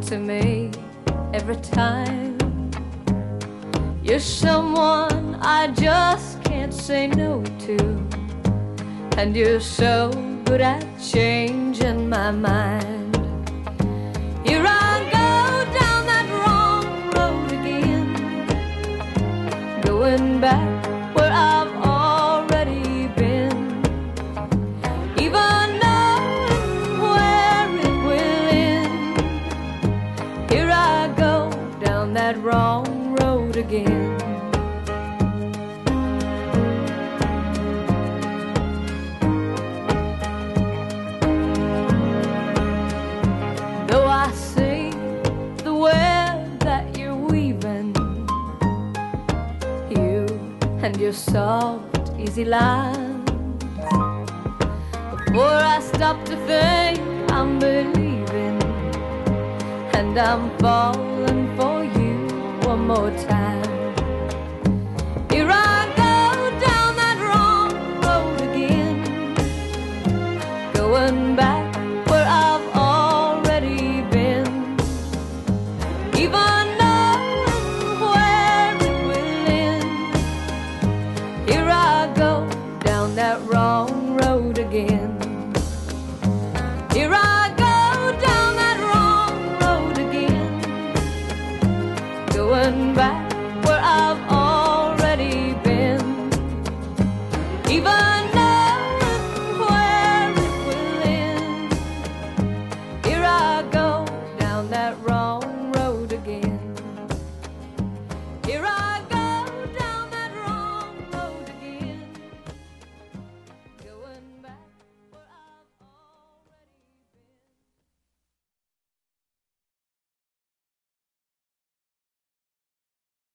to me every time. You're someone I just can't say no to, and you're so good at changing my mind. Here I go down that wrong road again, going back where I've already been, even knowing where it will end. Here I go down that wrong road again. Though I see the web that you're weaving, you and your soft, easy lines, before I stop to think, I'm believing, and I'm falling for you one more time.